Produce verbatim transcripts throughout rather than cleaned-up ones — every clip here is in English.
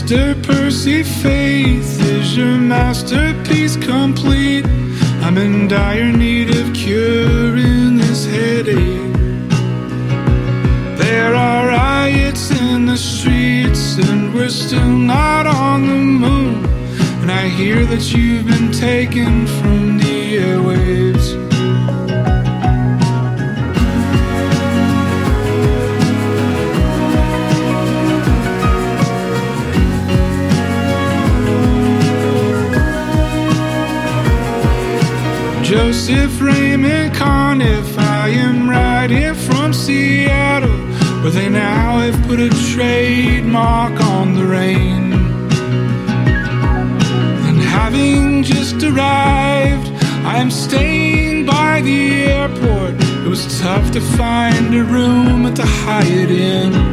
Mister Percy Faith, is your masterpiece complete? I'm in dire need of curing this headache. There are riots in the streets and we're still not on the moon. And I hear that you've been taken from the airwaves. Joseph Raymond Conniff, I am writing from Seattle, where they now have put a trademark on the rain. And having just arrived, I am staying by the airport. It was tough to find a room at the Hyatt Inn.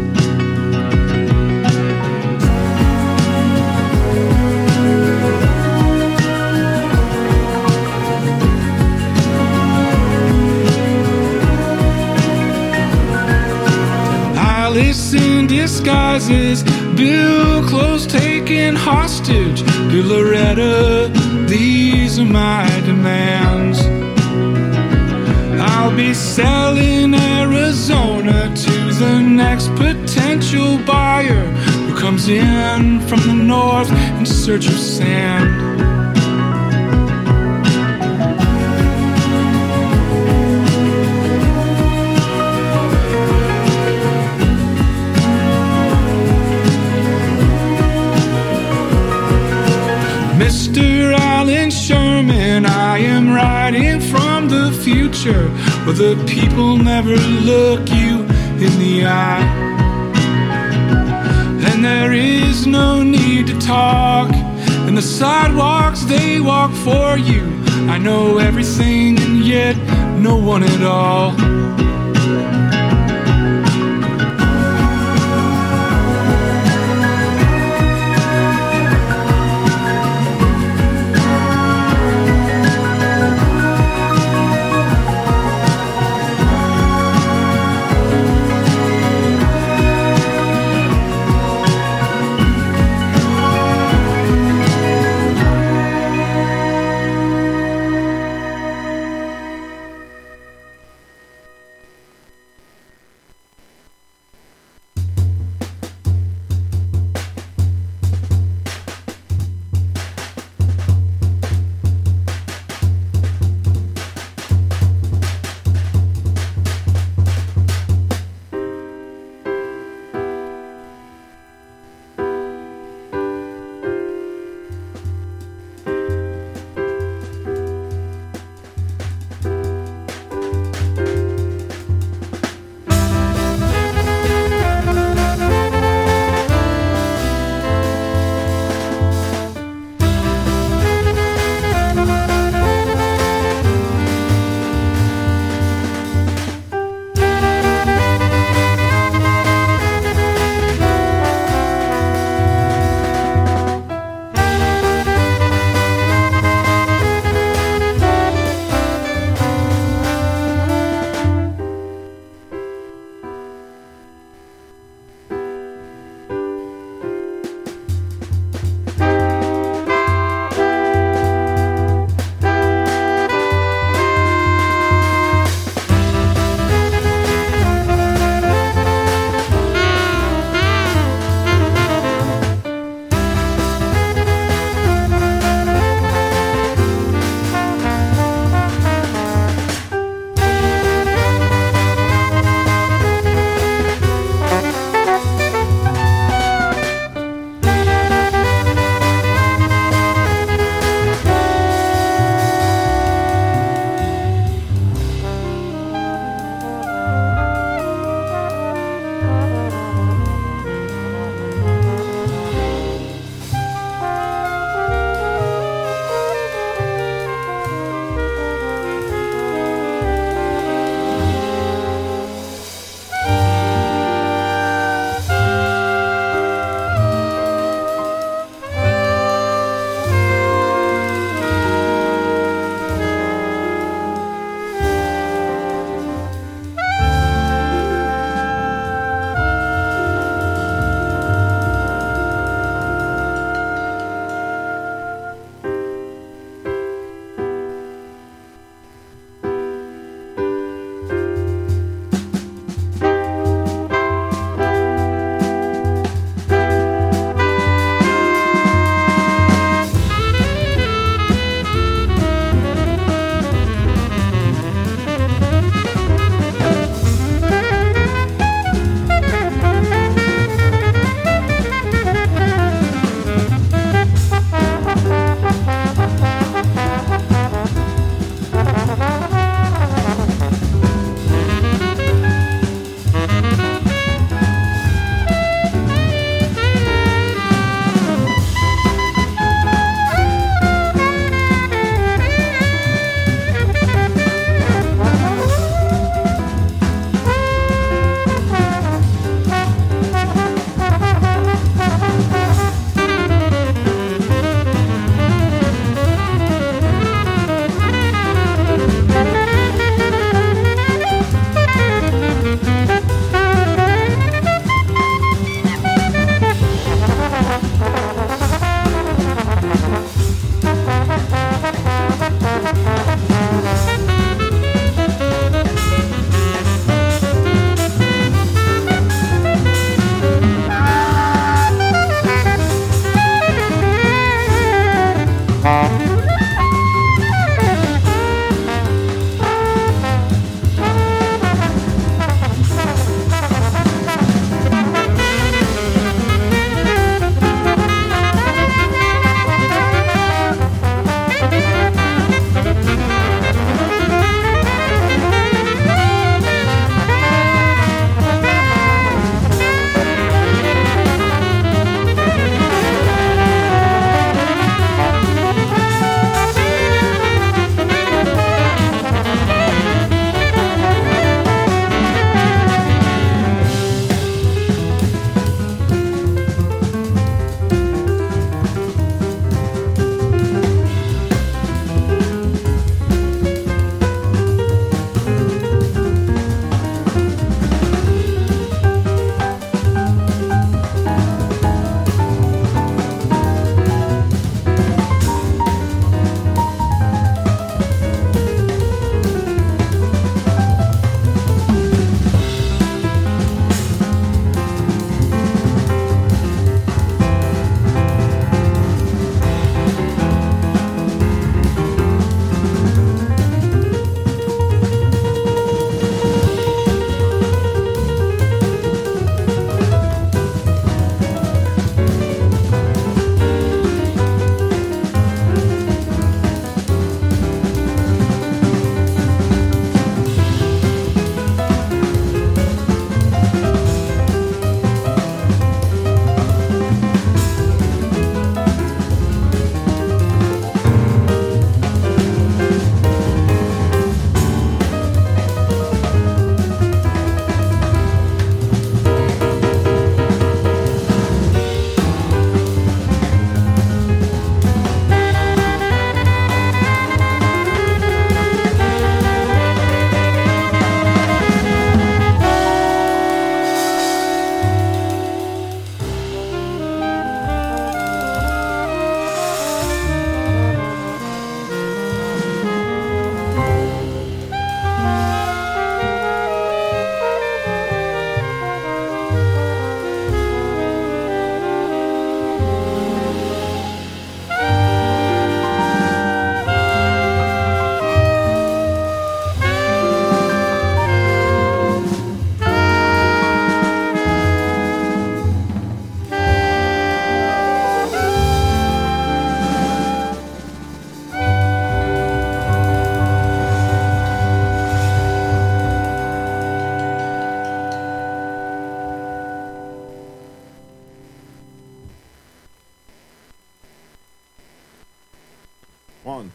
Alice in disguises, Bill clothes taken hostage. Bill Loretta, these are my demands. I'll be selling Arizona to the next potential buyer who comes in from the north in search of sand. Mister Alan Sherman, I am writing from the future, where the people never look you in the eye. And there is no need to talk, and the sidewalks, they walk for you. I know everything and yet no one at all.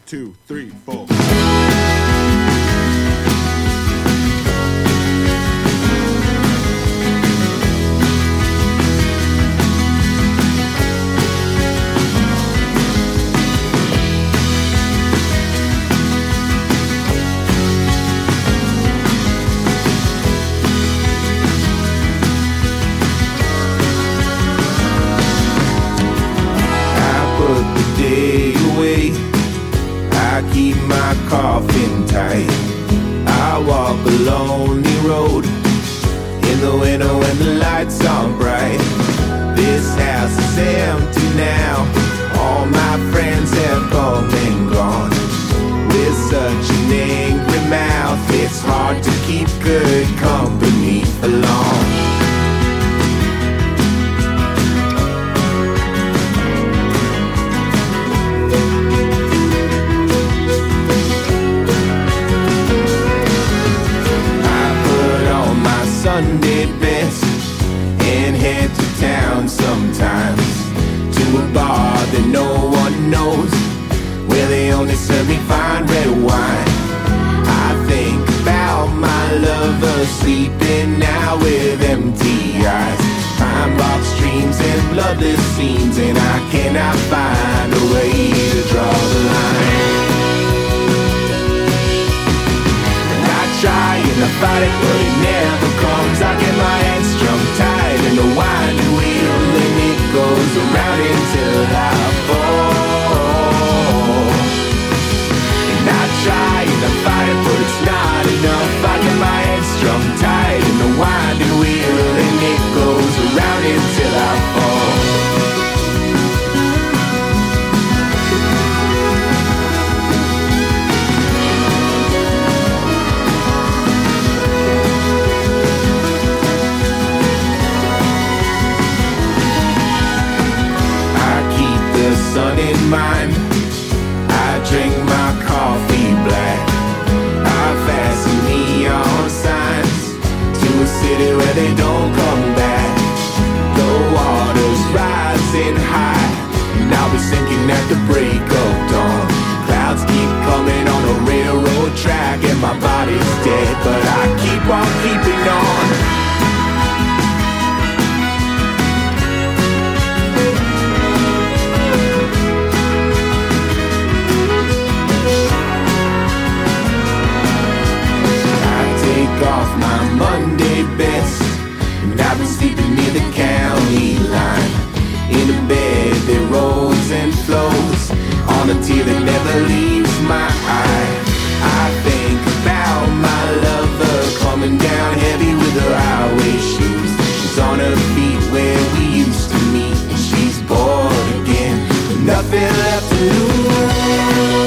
two, three, four. Keep my coffin tight. I walk a lonely road in the winter when the lights aren't bright. This house is empty now. All my friends have come and gone. With such an angry mouth, it's hard to keep good company for long. Sunday best and head to town sometimes, to a bar that no one knows, where they only serve me fine red wine. I think about my lover sleeping now with empty eyes, pine box dreams and bloodless scenes, and I cannot find a way to draw the line. Try and I fight it, but it never comes. I get my hands strung tight in the winding wheel, and it goes around until I fall. And I try and I fight it, but it's not enough. I get my hands strung tight in the winding wheel, and it goes around until I fall. Sun in mind, I drink my coffee black. I fasten neon signs to a city where they don't come back. The water's rising high, and I'll be sinking at the break of dawn. Clouds keep coming on a railroad track, and my body's dead, but I keep on keeping on. Off my Monday best, and I've been sleeping near the county line, in a bed that rolls and flows, on a tear that never leaves my eye. I think about my lover coming down heavy with her highway shoes. She's on her feet where we used to meet, and she's bored again, with nothing left to lose.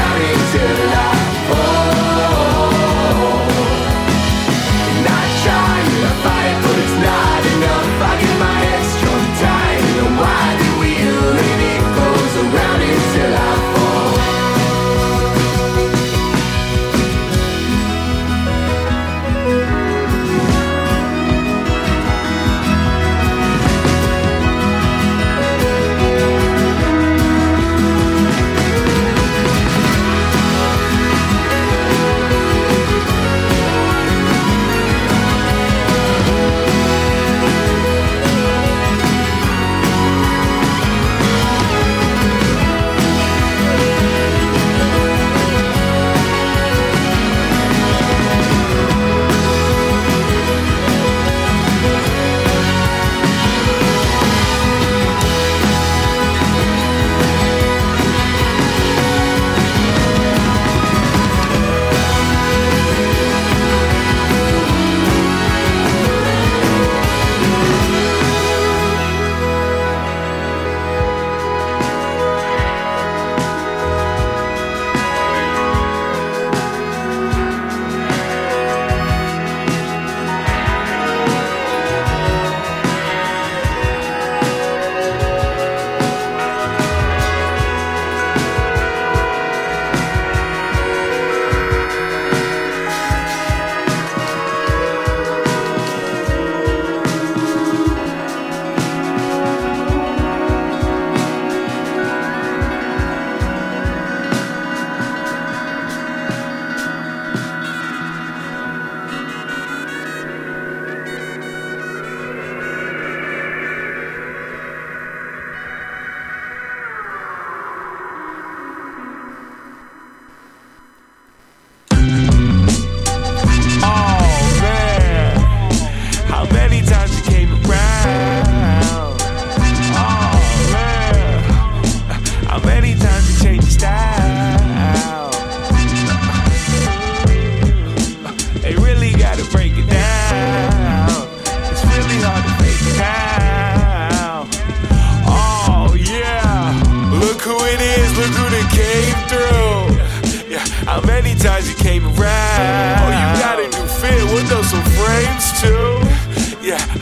Till I fall, and I try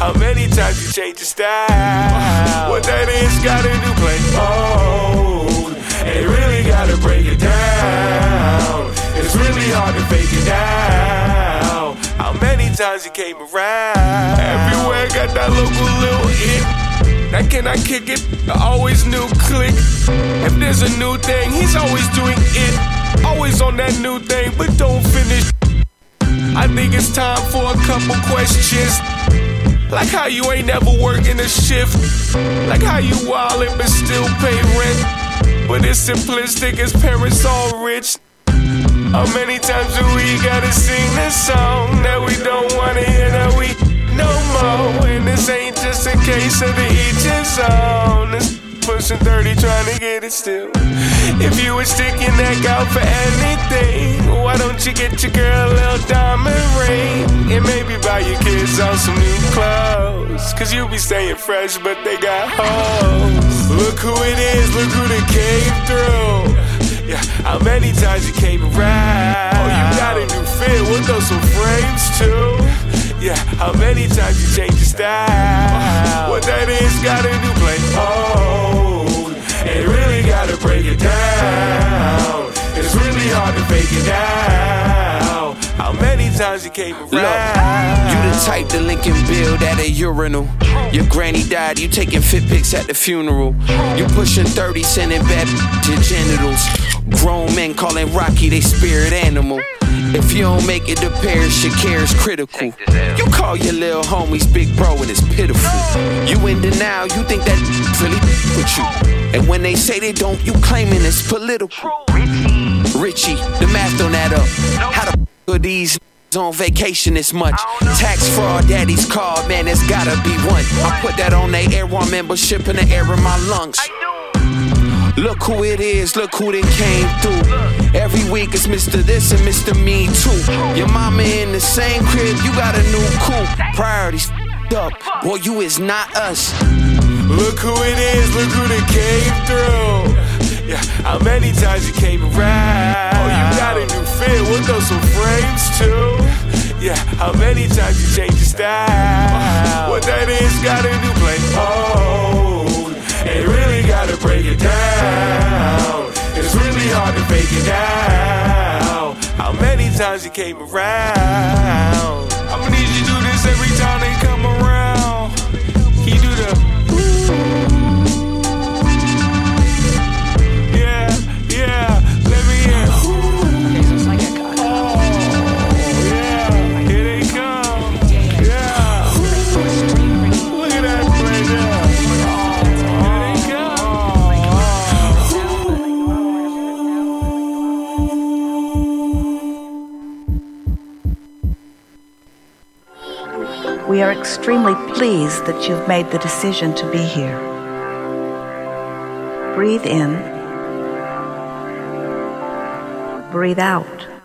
How many times you change your style? What that is gotta do play old. And you really gotta break it down. It's really hard to fake it now. How many times you came around? Everywhere got that local little hit. Now can I kick it? I always knew click. If there's a new thing, he's always doing it. Always on that new thing, but don't finish. I think it's time for a couple questions. Like how you ain't never working a shift. Like how you wildin' but still pay rent. But it's simplistic, his parents all rich. How many times do we gotta sing this song that we don't wanna hear, that we no more? And this ain't just a case of the each his own. It's pushing thirty trying to get it still. If you would stick your neck out for anything, why don't you get your girl a little diamond ring? And maybe buy your kids on some new clothes, cause you be staying fresh but they got hoes. Look who it is, look who they came through. Yeah, how many times you came around? Oh, you got a new fit, we'll throw some frames too. Yeah, how many times you change your style? What that is gotta do play old. And you really gotta break it down. It's really hard to fake it now. How many times you came around? Look, you the type to Lincoln build at a urinal. Your granny died, you taking fit pics at the funeral. You pushing thirty, sending bad to genitals. Grown men calling Rocky they spirit animal. If you don't make it to Paris, your care is critical. You call your little homies big bro and it's pitiful. You in denial, you think that really with you. And when they say they don't, you claiming it's political. Richie, the math on that up. How the f are these on vacation this much? Tax fraud, daddy's card, man, there's gotta be one. I put that on they Air One membership in the air in my lungs. Look who it is, look who they came through. Every week it's Mister This and Mister Me Too. Your mama in the same crib, you got a new coupe. Priorities f***ed up, boy, you is not us. Look who it is, look who they came through. Yeah, how many times you came around? Oh, you got a new fit, we'll throw some frames too. Yeah, how many times you change your style? What that is gotta do play old. And you really gotta break it down. It's really hard to fake it now. How many times you came around? I'ma need you to do this every time they come around. Can you do the yeah, yeah, let me in. Oh, yeah, here they come. Yeah, look at that play there. We are extremely pleased that you've made the decision to be here. Breathe in. Breathe out.